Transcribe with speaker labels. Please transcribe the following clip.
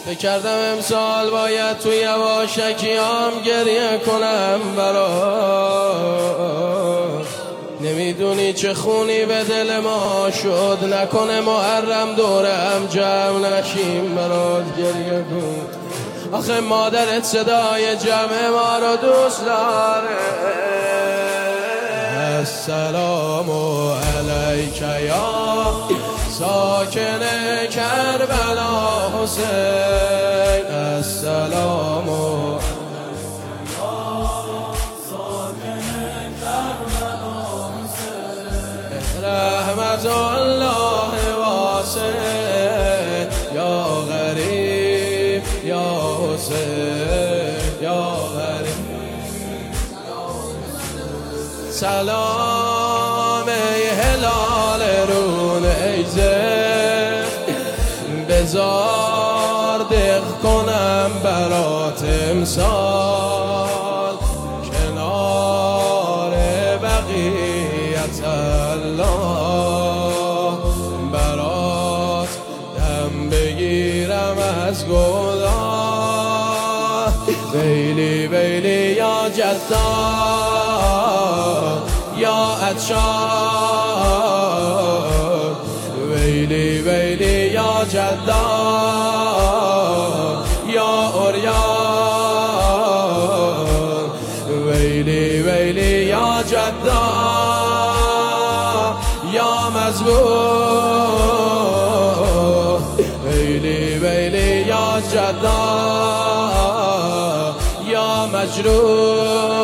Speaker 1: فکر کردم امسال باید تو یواشکیام گریه کنم برات. نمیدونی چه خونی به دل ما شد، نکنه محرم دورم جمع نشیم برات گریه کن. آخه مادرت صدای جمع ما رو دوست داره. السلام علیک یا ساکن کربلا حسین. السلام رحمت الله واسع یا غریب یا حسین یا غریب. سلام ای هلال رون ایزه، بزار دق کنم برات امسال کنار بقیت الله. برات دم بگیرم از گناه. ویلی ویلی یا جذاب یا عطشان. ویلی ویلی یا جذاب یا عریان. ویلی ویلی یا جذاب یا مذبوح. ویلی ویلی یا جذاب یا مجروح.